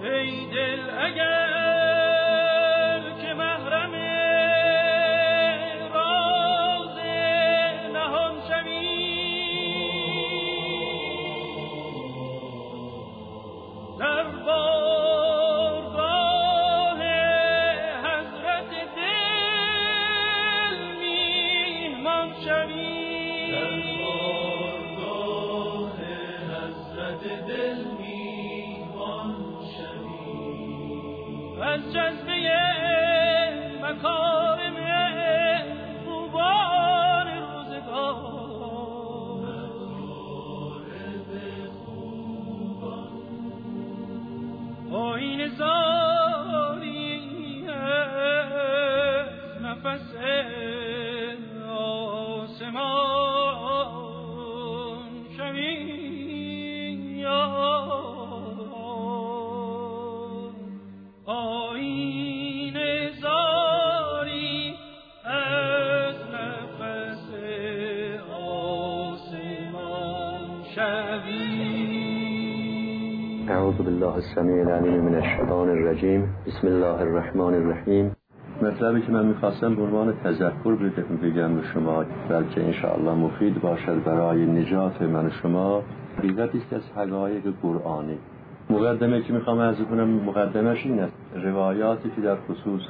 ای دل اگر که محرم راز نهان شوی، در بارگاه حضرت دل میهمان شوی، در بارگاه حضرت دل میهمان شوی، از جذبه مکارم خوبان روزگار، آیین زاری از نفس آسمان شوی، آیین زاری از نفس آسمان شوی. اعوذ بالله السمیع العلیم من الشیطان الرجیم. بسم الله الرحمن الرحیم. مطلبی که من میخواستم به عنوان تذکر بگم به شما، بلکه انشاءالله مفید باشد برای نجات من و شما، حقیقتی است از حقایق قرآنی. مقدمه که میخوام عرض کنم، مقدمش این است: روایاتی که در خصوص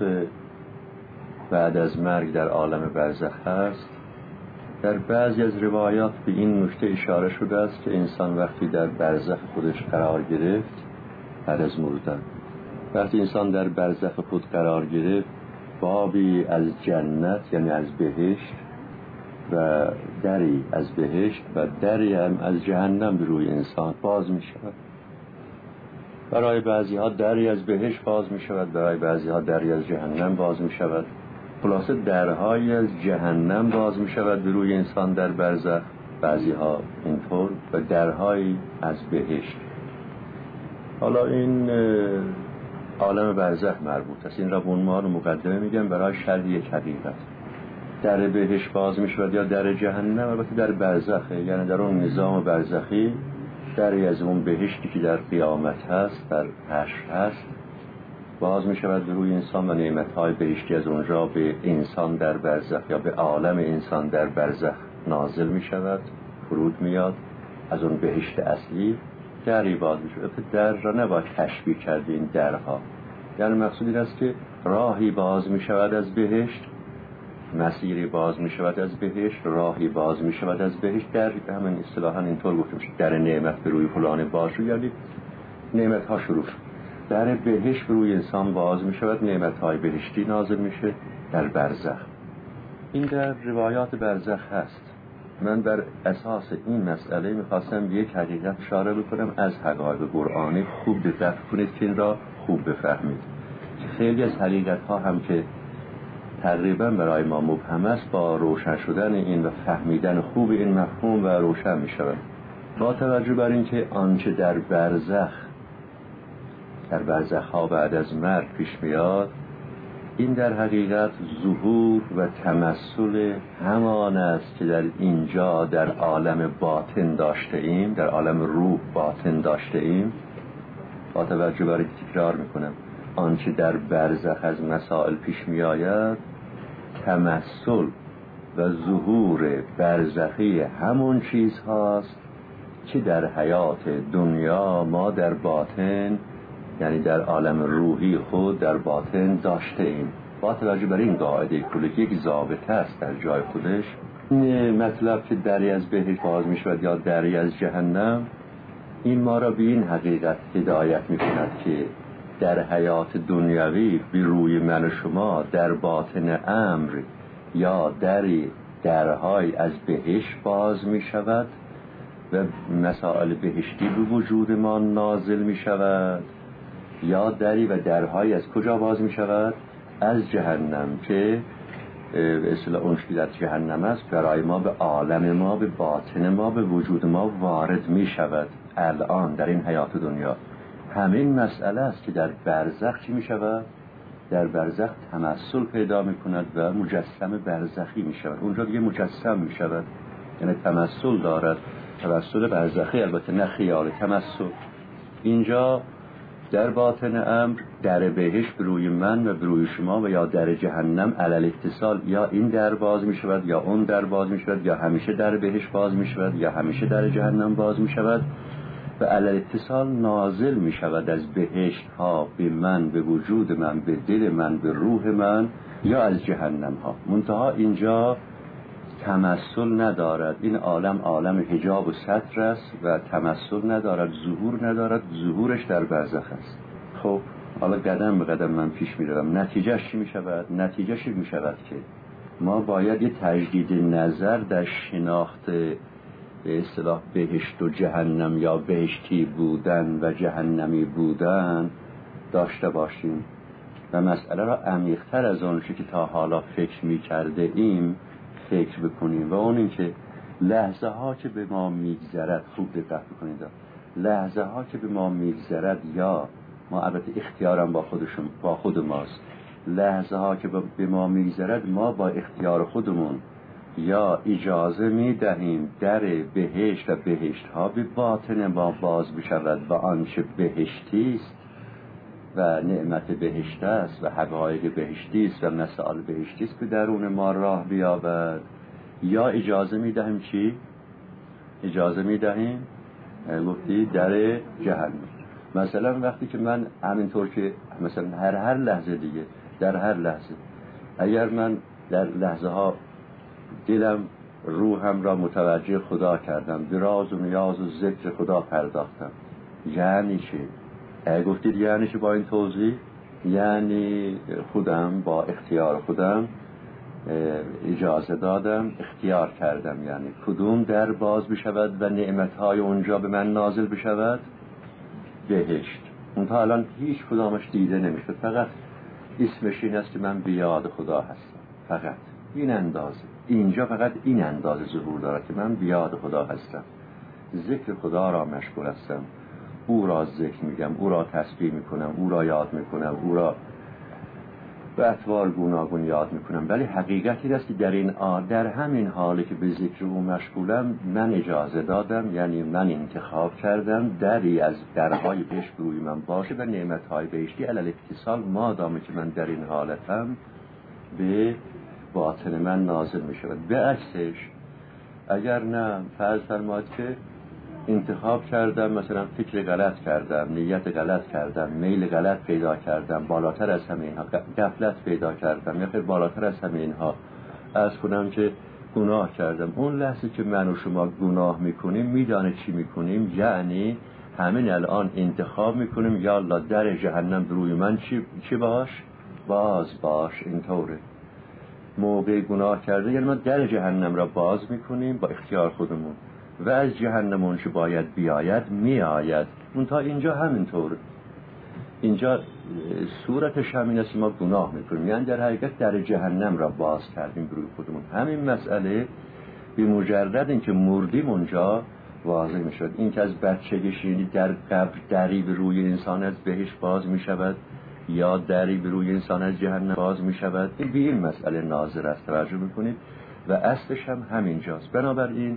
بعد از مرگ در عالم برزخ هست، در بعضی از روایات به این نکته اشاره شده است که انسان وقتی در برزخ خودش قرار گرفت، بعد از مردن، وقتی انسان در برزخ خود قرار گرفت، بابی از جنت یعنی از بهشت و دری از بهشت و دری هم از جهنم به روی انسان باز می شود. برای بعضی ها دری از بهشت باز می شود، برای بعضی ها دری از جهنم باز می شود. خلاصه درهای از جهنم باز می شود به روی انسان در برزخ، بعضی ها اینطور، و درهای از بهشت. حالا این عالم برزخ مربوط است. این را به عنوان مقدمه میگم برای شرح یک حقیقت. در بهشت باز می شود یا در جهنم؟ البته در برزخه، یعنی در اون نظام برزخی دری از اون بهشتی که در قیامت هست، در حشر هست، باز می شود به روی انسان و نعمتهای بهشتی از اونجا به انسان در برزخ یا به عالم انسان در برزخ نازل می شود، فرود میاد از اون بهشت اصلی. دری باز می شود. در را نباید تشبیه کرد این درها، یعنی مقصود این است که راهی باز می شود از بهشت، مسیری باز می شود از بهشت، راهی باز می شود از بهشت. در همین اصطلاحاً اینطور گفته میشه: در نعمت به روی فلان باز، یعنی نعمت ها شروع شد. در بهشت به روی انسان باز می شود، نعمت های بهشتی نازل میشه در برزخ. این در روایات برزخ هست. من بر اساس این مسئله میخواستم یک حقیقت اشاره بکنم از حقایق قرآنی. خوب دقت کنید که این را خوب بفهمید. خیلی از حقیقت ها هم که تقریبا برای ما مبهم است، با روشن شدن این و فهمیدن خوب این مفهوم و روشن می شود. با توجه بر این که آنچه در برزخ ها بعد از مرگ پیش میاد، این در حقیقت ظهور و تمثل همان است که در اینجا در عالم باطن داشته ایم، در عالم روح باطن داشته ایم. با توجه بر این تکرار میکنم، آنچه در برزخ از مسائل پیش می آید تمثل و ظهور برزخی همون چیز هاست که در حیات دنیا ما در باطن، یعنی در عالم روحی خود در باطن داشته ایم. با توجه بر این قاعده کلی که یک ضابطه است در جای خودش، این مطلب که دری از بهشت باز می شود یا دری از جهنم، این ما را به این حقیقت هدایت می کند که در حیات دنیوی به روی من و شما در باطن امر یا درهای از بهشت باز می شود و مسائل بهشتی به وجود ما نازل می شود، یا دری و درهای از کجا باز می شود؟ از جهنم، که به اصطلاح اون که در جهنم است برای ما به عالم ما، به باطن ما، به وجود ما وارد می شود. الان در این حیات دنیا همین مسئله است که در برزخ چی می شود؟ در برزخ تمثل پیدا می کند و مجسم برزخی می شود. اونجا دیگه مجسم می شود، یعنی تمثل دارد، تمثل برزخی، البته نه خیال، تمثل. اینجا در باطن امر در بهشت به روی من و به روی شما و یا در جهنم علل اتصال، یا این در باز می شود یا اون در باز می شود، یا همیشه در بهشت باز می شود یا همیشه در جهنم باز می شود و علل اتصال نازل می شود از بهشت ها به من، به وجود من، به دل من، به روح من، یا از جهنم ها. منتها اینجا تمثل ندارد، این عالم عالم حجاب و ستر است و تمثل ندارد، ظهور ندارد، ظهورش در برزخ است. خب حالا قدم به قدم من پیش می روم. نتیجهش چی می شود؟ نتیجهش می شود که ما باید یه تجدید نظر در شناخت به اصطلاح بهشت و جهنم یا بهشتی بودن و جهنمی بودن داشته باشیم و مسئله را عمیق‌تر از اون چه که تا حالا فکر می کرده ایم فکر بکنیم. و اون این که لحظه ها که به ما میگذرد، خوب دقت بکنید، لحظه ها که به ما میگذرد، یا ما البته اختیارم با خود ماست، لحظه ها که به ما میگذرد ما با اختیار خودمون یا اجازه میدهیم در بهشت و بهشت ها به باطن ما باز بشود و آنچه بهشتی است و نعمت بهشت است و حقایق بهشتی است و مسائل بهشتی است به درون ما راه بیابد، یا اجازه میدهیم چی؟ اجازه میدهیم گفتی در جهنم. مثلا وقتی که من همینطور که مثلا هر لحظه دیگه، در هر لحظه اگر من در لحظه ها دلم روحم را متوجه خدا کردم، به راز و نیاز و ذکر خدا پرداختم، یعنی چی؟ گفتید یعنی چی با این توضیح؟ یعنی خودم با اختیار خودم اجازه دادم، اختیار کردم، یعنی کدوم در باز بشود و نعمتهای اونجا به من نازل بشود؟ بهشت. اونتا الان هیچ کدامش دیده نمیشه، فقط اسمش این است که من بیاد خدا هستم، فقط این اندازه، اینجا فقط این اندازه ظهور دارد که من بیاد خدا هستم، ذکر خدا را مشغول هستم، او را ذکر میگم، او را تسبیح میکنم، او را یاد میکنم، او را به اطوار گوناگون یاد میکنم. ولی حقیقتی است که در همین حالی که به ذکر او مشغولم من اجازه دادم، یعنی من انتخاب کردم دری از درهای بهشت روی من باشه و نعمتهای بهشتی علل اتصال مادامی که من در این حالتم به باطن من نازل میشود. به عکسش اگر نه فرض فرمایید که انتخاب کردم، مثلا فکر غلط کردم، نیت غلط کردم، میل غلط پیدا کردم، بالاتر از همه اینها غفلت پیدا کردم، یا خیر بالاتر از همه اینها از کنم که گناه کردم، اون لحظه که من و شما گناه میکنیم میدانه چی میکنیم؟ یعنی همین الان انتخاب میکنیم یا الله در جهنم روی من چی باش؟ باش. اینطوره موقع گناه کرده یعنی ما در جهنم را باز میکنیم با اختیار خودمون و از جهنم اون چه باید بیاید میآید. اون تا اینجا همینطور، اینجا صورتش همین است، ما گناه میکنیم، یعنی در حقیقت در جهنم را باز کردیم برای خودمون. همین مسئله به مجرد اینکه مردیم اونجا واضح میشد. این که از بچگی شنیدید در قبر دری به روی انسان از بهشت باز میشود یا دری به روی انسان از جهنم باز میشود، این به این مسئله ناظر است، توجه میکنید، و اصلش هم همینجاست. بنابراین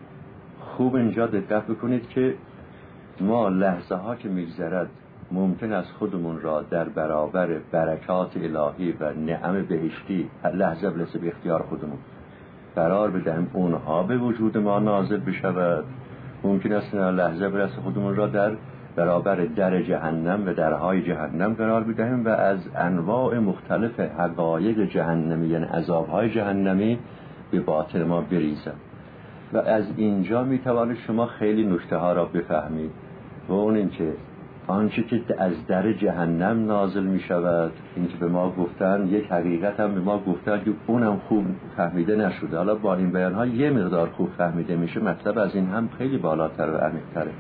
خوب اینجا دقت بکنید که ما لحظه ها که میگذرد ممکن است خودمون را در برابر برکات الهی و نعم بهشتی لحظه بلسه به اختیار خودمون قرار بدهیم، اونها به وجود ما نازل بشود. ممکن است لحظه برسه خودمون را در برابر در جهنم و درهای جهنم قرار بدهیم و از انواع مختلف حقایق جهنمی یعنی عذابهای جهنمی به باطن ما بریزند. و از اینجا میتوانید شما خیلی نکته ها را بفهمید، و اون این که آنچه که از در جهنم نازل می شود، این که به ما گفتن، یک حقیقت هم به ما گفتن که اونم خوب فهمیده نشده. حالا با این بیان ها یه مقدار خوب فهمیده میشه، مطلب از این هم خیلی بالاتر و عمیق‌تره.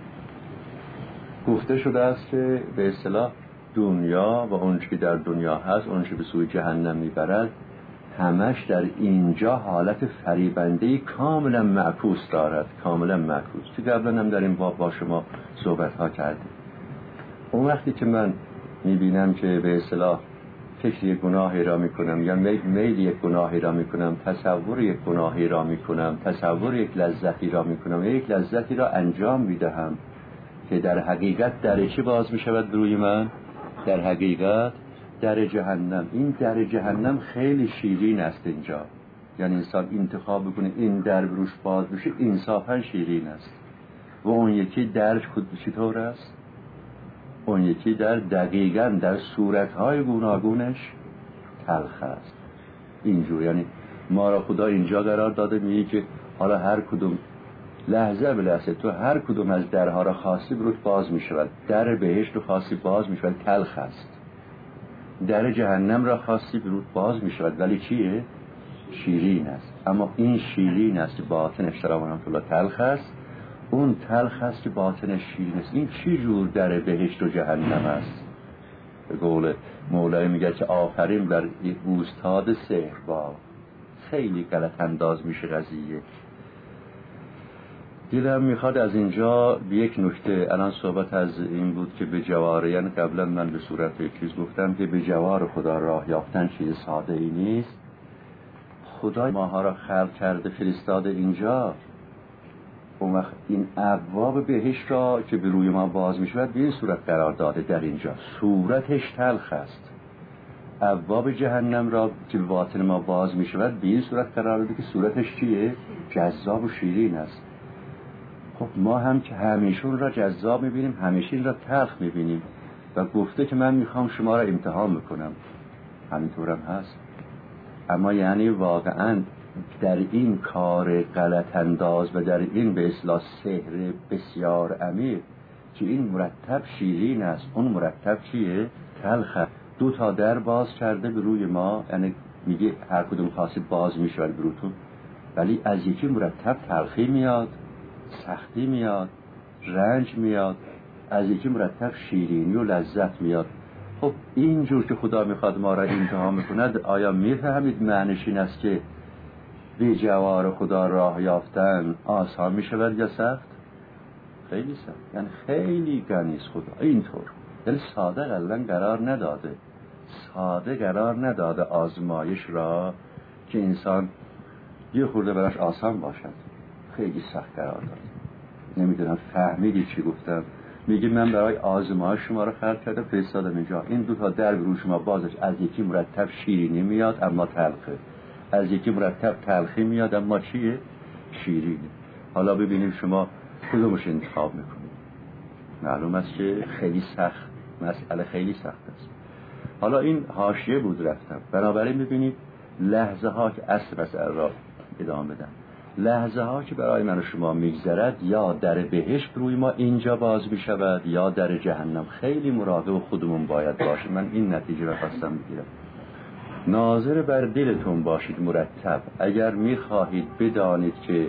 گفته شده است که به اصطلاح دنیا و اون که در دنیا هست، اون که به سوی جهنم میبرد، همش در اینجا حالت فریبنده‌ای کاملا معکوس دارد، کاملا معکوس، که قبلا هم در این باب با شما صحبت ها کردیم. اون وقتی که من میبینم که به اصطلاح فکر یک گناهی را میکنم یا میل یک گناهی را میکنم، تصور یک گناهی را میکنم، تصور یک لذتی را میکنم، یک لذتی را انجام میدهم که در حقیقت در چی باز می شود روی من؟ در حقیقت در جهنم. این در جهنم خیلی شیرین است اینجا، یعنی انسان انتخاب بکنه این در بروش باز بشه، انصافا شیرین است. و اون یکی در چطور است؟ اون یکی در دقیقاً در صورتهای گوناگونش تلخ است. اینجور یعنی ما را خدا اینجا قرار داده، میگه که حالا هر کدوم لحظه به لحظه تو هر کدوم از درها را خاصی بروت باز می شود. در بهشت رو خاصی باز می شود، تلخ است. در جهنم را خاصی بروت باز می شود، ولی چیه؟ شیرین است. اما این شیرین است که باطنش در رحمت الله تلخ است، اون تلخ است که باطنش شیرین است. این چی جور در بهشت و جهنم است؟ به قول مولای میگه که آفرین بر یک اوستاد سحربار. خیلی غلط انداز میشه قضیه. دیدم میخواد از اینجا به یک نکته، الان صحبت از این بود که به جوار، یعنی قبلا من به صورت چیز گفتم که به جوار خدا راه یافتن چیز ساده ای نیست. خدا ماها را خلق کرده فرستاده اینجا، اون وقت این ابواب بهشت را که به روی ما باز می شود به این صورت قرار داده. در اینجا صورتش تلخ است. ابواب جهنم را که به باطن ما باز می شود به این صورت قرار داده که صورتش چیه؟ جذاب و شیرین است. خب ما هم که همیشون را جذاب می بینیم، همیشه این را تلخ می بینیم و گفته که من میخوام شما را امتحان میکنم. همینطورم هست. اما یعنی واقعاً در این کار غلط انداز و در این به اصطلاح سحر بسیار عمیق که این مرتب شیرین است، اون مرتب چیه؟ تلخه. 2 تا در باز کرده به روی ما، یعنی میگه هر کدوم خاصی باز میشود بروتون، ولی از یکی مرتب تلخی میاد، سختی میاد، رنج میاد، از یکی مرتب شیرینی و لذت میاد. خب اینجور که خدا میخواد ما را امتحان میکند، آیا میفهمید معنیش این است که به جوار خدا راه یافتن آسان میشود یا سخت؟ خیلی سخت، یعنی خیلی غنیست خدا. اینطور یعنی ساده قلن قرار نداده، ساده قرار نداده آزمایش را که انسان یه خورده براش آسان باشد، خیلی سخت قرار داده. نمیدونم فهمیدی چی گفتم؟ میگه من برای آزمایش شما رو خلق کردم فرستادم اینجا. این 2 تا در رو شما بازش، از یکی مرتب شیرینی میاد اما تلخه، از یکی مرتب تلخی میاد اما چیه؟ شیرینه. حالا ببینیم شما کدومش انتخاب میکنید. معلوم است که خیلی سخت، مسئله خیلی سخت است. حالا این حاشیه بود رفتم. بنابراین ببینید لحظه ها که اصل را ادامه بدم، لحظه ها که برای من و شما میگذرد، یا در بهشت روی ما اینجا باز میشود یا در جهنم. خیلی مراقب خودمون باید باشیم. من این نتیجه را خواستم بگیرم. ناظر بر دلتون باشید مرتب. اگر میخواهید بدانید که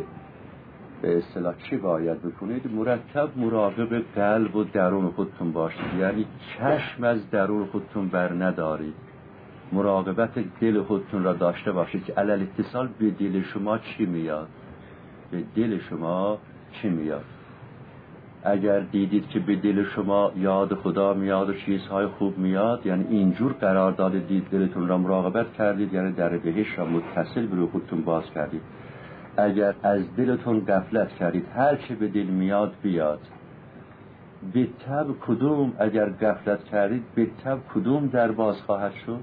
به اصطلاح چی باید بکنید، مرتب مراقب قلب و درون خودتون باشید. یعنی چشم از درون خودتون بر ندارید، مراقبت دل خودتون را داشته باشید که علل اتصال به دل شما چی میاد، به دل شما چی میاد. اگر دیدید که به دل شما یاد خدا میاد و چیزهای خوب میاد، یعنی اینجور قرار دادید دلتون را مراقبت کردید، یعنی در بهشت را متصل به خودتون باز کردید. اگر از دلتون غفلت کردید، هر چه به دل میاد بیاد. به تب کدوم اگر غفلت کردید، به تب کدوم در باز خواهد شد؟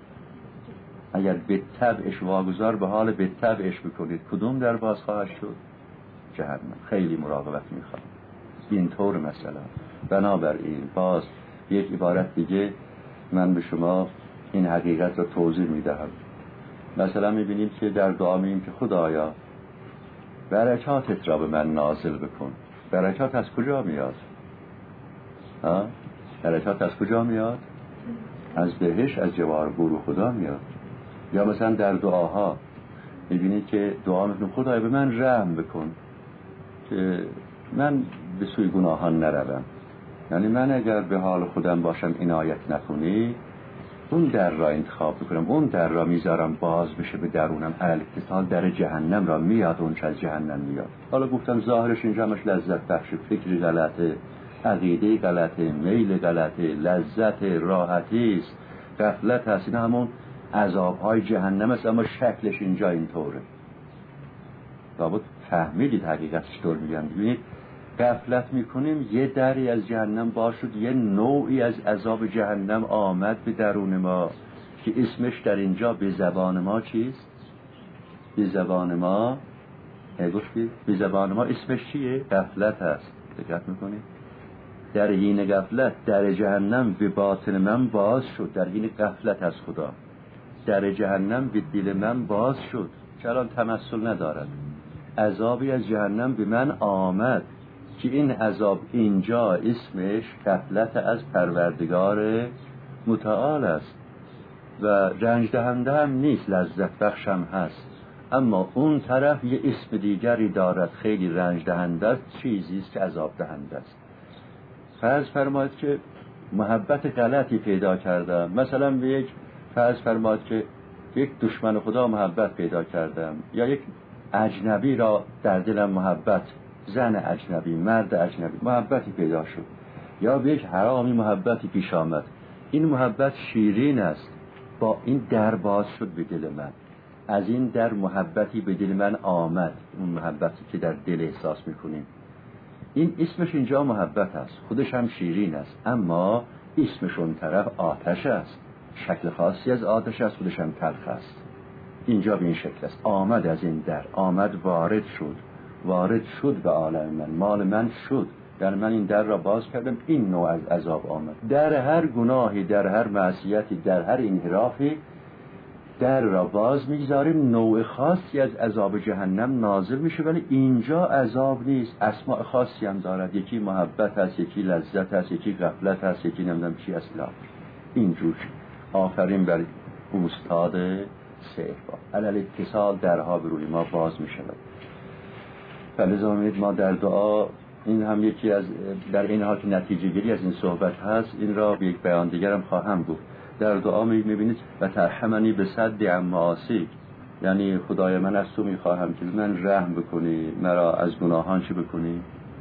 اگر به تبعش واگذار به حال به تبعش بکنید، کدوم در باز خواهد شد؟ جهنم. خیلی مراقبت میخواد. اینطور مثلا. بنابراین باز یک عبارت دیگه من به شما این حقیقت را توضیح میدهم. مثلا میبینیم که در دعا میگیم که خدایا برکاتت را به من نازل بکن. برکات از کجا میاد؟ برکات از کجا میاد؟ از بهشت، از جوار گور خدا میاد. یا مثلا در دعاها میبینید که دعا میکنم خدایا به من رحم بکن که من به سوی گناهان نروم. یعنی من اگر به حال خودم باشم عنایت نکنی، اون در را انتخاب بکنم، اون در را میذارم باز بشه به درونم. علل اتصال در جهنم را میاد، اون چه از جهنم میاد. حالا گفتم ظاهرش اینجا همش لذت بخش، فکر غلطه، عقیده غلطه، میل غلطه، لذت راحتی است، غفلت هست. این همون عذاب‌های جهنم است، اما شکلش اینجا اینطوره. لابد فهمیدید حقیقت چطور میگم. ببینید غفلت میکنیم یه دری از جهنم باز شد، یه نوعی از عذاب جهنم آمد به درون ما که اسمش در اینجا به زبان ما چیست؟ به زبان ما گفتید به زبان ما اسمش چیه؟ غفلت هست. دقت میکنید؟ در حین غفلت در جهنم به باطن من باز شد. در حین غفلت از خدا در جهنم به دل من باز شد که الان تمثل ندارد. عذابی از جهنم به من آمد که این عذاب اینجا اسمش غفلت از پروردگار متعال است و رنج دهنده هم نیست، لذت بخش هم هست. اما اون طرف یه اسم دیگری دارد، خیلی رنج دهنده است، چیزی است که عذاب دهنده است. فرض فرمایید که محبت غلطی پیدا کردم، مثلا به یک فرض فرمایید که یک دشمن خدا محبت پیدا کردم، یا یک اجنبی را در دلم محبت، زن اجنبی، مرد اجنبی محبتی پیدا شد، یا به یک حرامی محبتی پیش آمد. این محبت شیرین است، با این در باز شد به دل من، از این در محبتی به دل من آمد، اون محبتی که در دل احساس میکنیم. این اسمش اینجا محبت است، خودش هم شیرین است، اما اسمش اون طرف آتش است، شکل خاصی از آتش است، خودش هم تلخ است. اینجا به این شکل است، آمد از این در، آمد وارد شد به عالم من، مال من شد، در من این در را باز کردم، این نوع از عذاب آمد. در هر گناهی، در هر معصیتی، در هر انحرافی در را باز میگذاریم، نوع خاصی از عذاب جهنم نازل میشه، ولی اینجا عذاب نیست، اسماء خاصی هم دارد، یکی محبت هست، یکی لذت هست، یکی غفلت هست، یکی نمیدونم چی اصلا. اینجور آفرین بر استاد سیفا علل اتصال درها به روی ما باز میشود. فلذا می‌بینید ما در دعا، این هم یکی از در این حال که نتیجه گیری از این صحبت هست، این را به یک بیان دیگرم خواهم گفت. در دعا می‌بینید و ترحمنی به صد عن معاصیک، یعنی خدای من از تو میخواهم که من رحم بکنی، مرا از گناهان چه بکنی،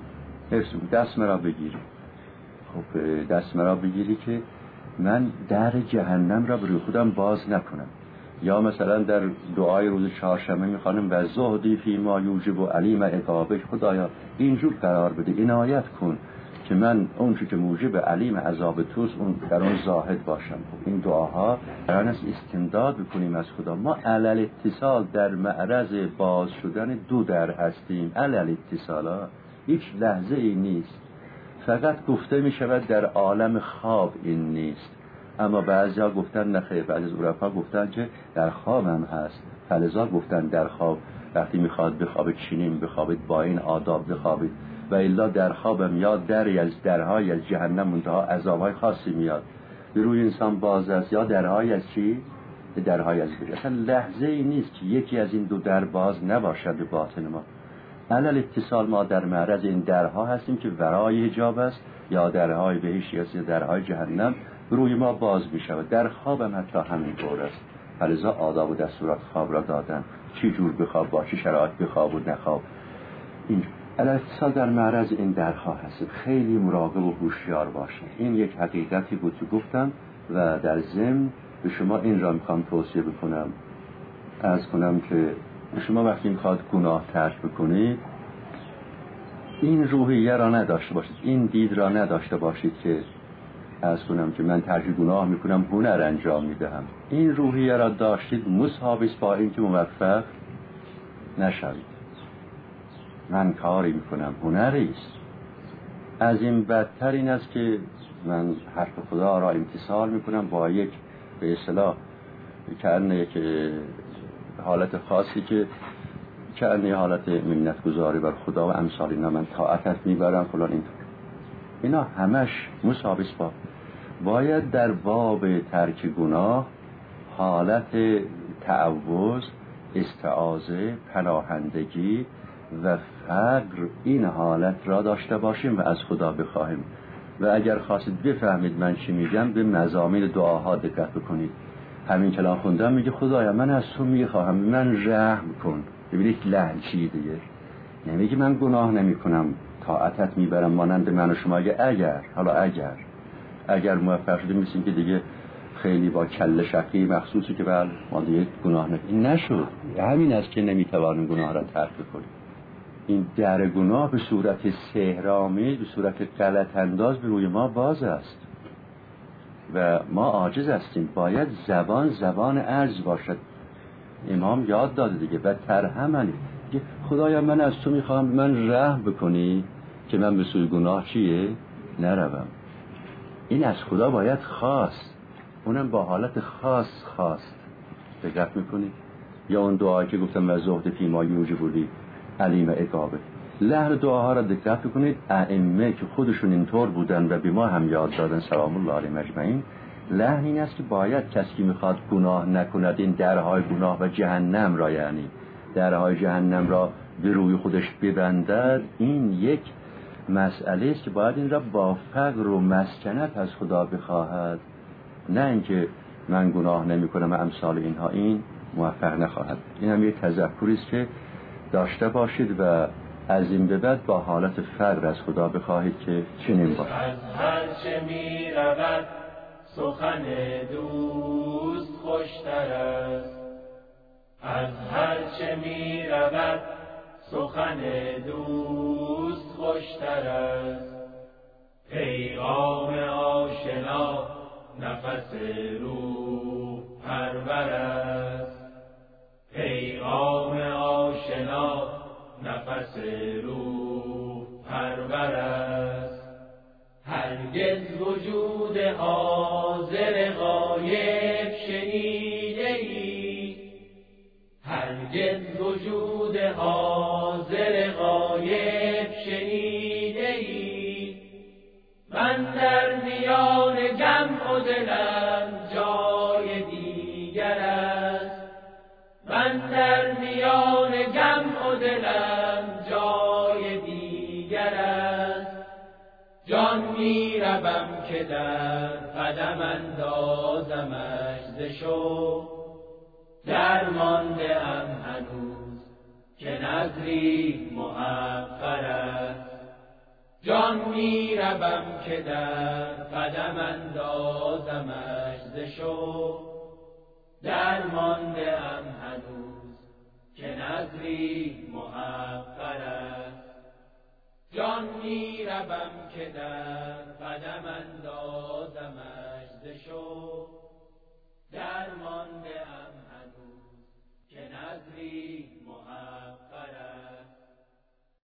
دست مرا بگیری. خب دست مرا بگیری که من در جهنم را بروی خودم باز نکنم. یا مثلا در دعای روز چهارشنبه میخوانیم و زهدی فی ما یوجب و علیم عقابک، خدایا اینجور قرار بده، عنایت کن که من اون چی که موجب علیم عذاب توست اون در اون زاهد باشم. خب این دعاها قرار است استمداد بکنیم از خدا. ما علل اتصال در معرض باز شدن دو در هستیم. علل اتصالا هیچ لحظه ای نیست، فقط گفته می شود در عالم خواب این نیست، اما بعضی ها گفتن نخیر، بعضی از عرفا گفتن که در خواب هم هست، فلذا گفتن در خواب وقتی میخواد بخوابید چنین بخوابید، با این آداب بخوابید، و الا در خوابم یا دری از درهای از جهنم منتها عذابهای خاصی میاد به روی انسان باز است، یا درهای از چی؟ درهای از بهشت. اصلا لحظه ای نیست که یکی از این دو در باز نباشد به باطن ما. علل اتصال ما در معرض این درها هستیم که ورای حجاب است، یا درهای بهشت یا درهای جهنم روی ما باز می شود. در خوابم حتی همین طور است. فلذا آداب و دستورات خواب را دادن، چی جور بخواب، با چه شرایط بخواب و نخواب. این علل اتصال در معرض این درها هست، خیلی مراقب و هوشیار باشید. این یک حقیقتی بود که گفتم و در ضمن به شما این را میخوام توصیه بکنم، عرض کنم که شما وقتی میخواد گناه ترک بکنید، این روحیه را نداشته باشید، این دید را نداشته باشید که عرض کنم که من ترک گناه میکنم، هنر انجام میدهم. این روحیه را داشتید مساویس با این که موفق نشوید. من کاری میکنم، هنری است. از این بدتر این است که من حرف خدا را امتثال میکنم با یک به اصطلاح یک حالت خاصی که چنین حالت منت گذاری بر خدا و امثال اینا، من طاعتت میبرم فلان. اینا همش مساویس با باید در باب ترک گناه حالت تعوذ، استعاذه، پناهندگی و فقر، این حالت را داشته باشیم و از خدا بخواهیم. و اگر خواستید بفهمید من چی میگم، به مزامین دعاها دقت بکنید. همین کلام خوندم میگه خدایا من از تو میخواهم من رحم کن. ببینید لهجه‌ای دیگه نمیگه من گناه نمی کنم طاعتت میبرم، مانند من و شما. اگر موفق شدیم میسیم که دیگه خیلی با کله شقی مخصوصی که ما دیگه گناه نکنیم. این نشد، همین است که نمیتوانیم گناه را ترک کنیم. این در گناه به صورت سحرآمیز، به صورت غلط انداز به روی ما باز است و ما عاجز هستیم. باید زبان عجز باشد. امام یاد داده دیگه، و ترحمنی، خدایا من از تو میخوام من رحم بکنی که من به سوی گناه چیه؟ نروم. این از خدا باید خواست، اونم با حالت خواست. دقت میکنی؟ یا اون دعایی که گفتم و زهد فیما یوجبولی علیم عقابه. لحن دعاها را دقت کنید. ائمه که خودشون اینطور بودن و به ما هم یاد دادن سلام الله علیهم اجمعین، لحن این است که باید کسی که میخواد گناه نکند این درهای گناه و جهنم را، یعنی درهای جهنم را به روی خودش ببندد، این یک مسئله است که باید این را با فقر و مسکنت از خدا بخواهد، نه اینکه من گناه نمی کنم و امثال اینها. این موفق نخواهد. این هم یک تذکری است که داشته باشید و از این به بعد با حالت فقر از خدا بخواهید که چنین باشد. از هر چه می رود سخن دوست خوشتر است، از هر چه می رود سخن دوست خوشتر است. پیغام آشنا نفس روح پرور است، پیغام آشنا نفس روح پرور است. هرگز وجود حاضر غایب شنیده ای، هرگز وجود حاضر غایب شنیده ای. من در میان جمع و دلم جای دیگر است، من در میان جمع و دلم جای دیگر است. جان می روم که در قدم اندازمش ز شوق، درمانده ام هنوز که نظری محقر است. جان می روم که در قدم اندازمش ز شوق، درمانده ام هنوز که نظری محقر است. جان می روم که در قدم اندازمش ز شوق، درمانده ام هنوز که نظری محقر